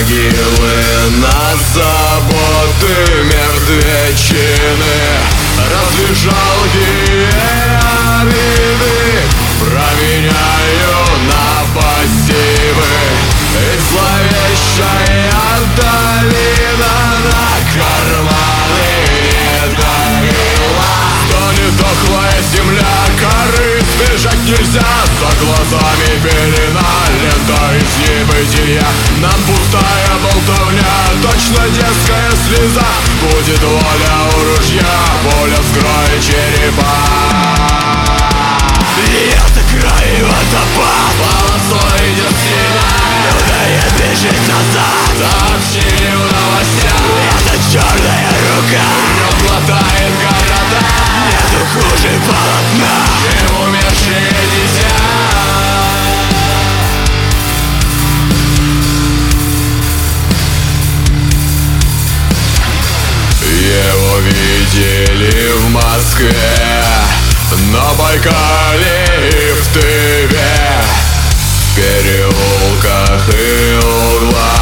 могилы, на заботы мертвечины. Разве жалкие обиды променяю на пассивы? Ведь зловещая долина на карманы не давила. Стонет дохлая земля, коры сбежать нельзя. За глазами пелена, лента из небытия. Нам пустая болтовня, точно детская слеза. Будет воля у ружья, воля вскроет черепа. Это край водопад, Полосой идет стена, удает бежит назад. сообщили в новостях. Это черная рука, Рёв глотает города, нету хуже полотна. чем умершие дитя. Его видели в Москве, на Байкале и в Тыве, в переулках и углах.